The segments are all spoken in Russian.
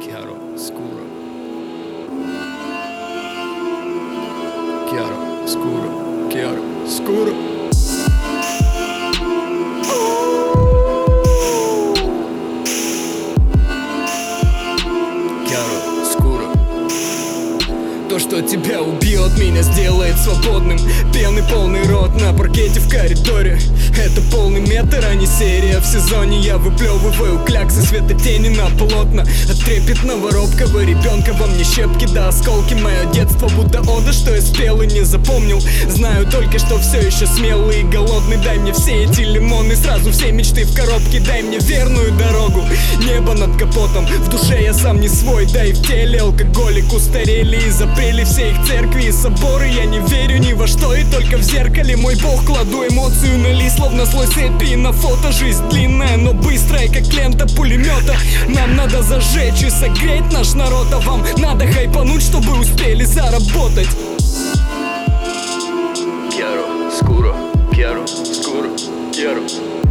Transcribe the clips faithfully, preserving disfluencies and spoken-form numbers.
Chiaroscuro. Chiaroscuro. Chiaroscuro. То, что тебя убьет, меня сделает свободным. Пьяный полный рот на паркете в коридоре. Это полный метр, а не серия. В сезоне я выплевываю кляксы светотени на полотна. От трепетного робкого ребенка во мне щепки до осколки. Мое детство будто ода, что я спел и не запомнил. Знаю только, что все еще смелый и голодный. Дай мне все эти лимоны, сразу все мечты в коробке. Дай мне верную дорогу, небо над капотом. В душе я сам не свой, да и в теле алкоголик. Устарели и запрели все их церкви и соборы. Я не верю ни во что, и только в зеркале мой бог кладу эмоцию на лист, словно слой сепии на фото. Жизнь длинная, но быстрая, как лента пулемета. Нам надо зажечь и согреть наш народ, а вам надо хайпануть, чтобы успели заработать. Chiaroscuro, chiaroscuro, chiaroscuro.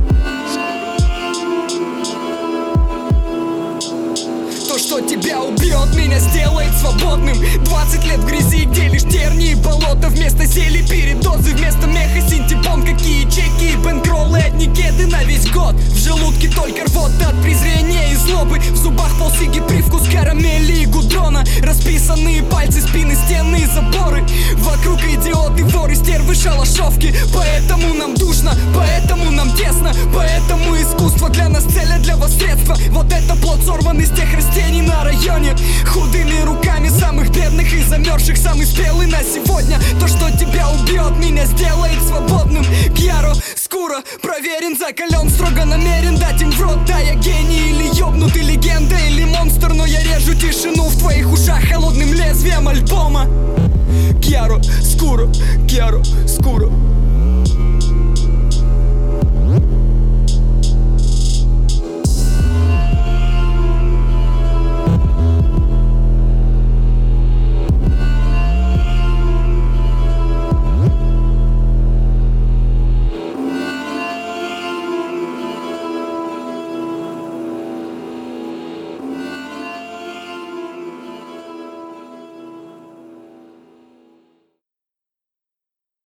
То, что тебя убьет, меня сделает свободным. Двадцать лет в грязи, где лишь тернии и болота. Вместо зелий передозы, вместо меха синтепон. Какие чеки и бэнкроллы, одни кеды на весь год. В желудке только рвота от презрения и злобы. В зубах полсиги привкус карамели и гудрона. Расписанные пальцы, спины, стены и заборы. Вокруг идиоты, воры, стервы, шалашовки. Поэтому нам душно, поэтому нам тесно. Поэтому искусство для нас цель, а для вас средства. Вот это плод сорван из тех растений на районе. Худыми руками самых бедных и замерзших. Самый спелый на сегодня. То, что тебя убьет, меня сделает свободным. Chiaroscuro, проверен, закален, строго намерен дать им в рот. Да, я гений или ёбнутый, легенда или монстр, но я режу тишину в твоих ушах холодным лезвием альбома. Chiaroscuro, chiaroscuro.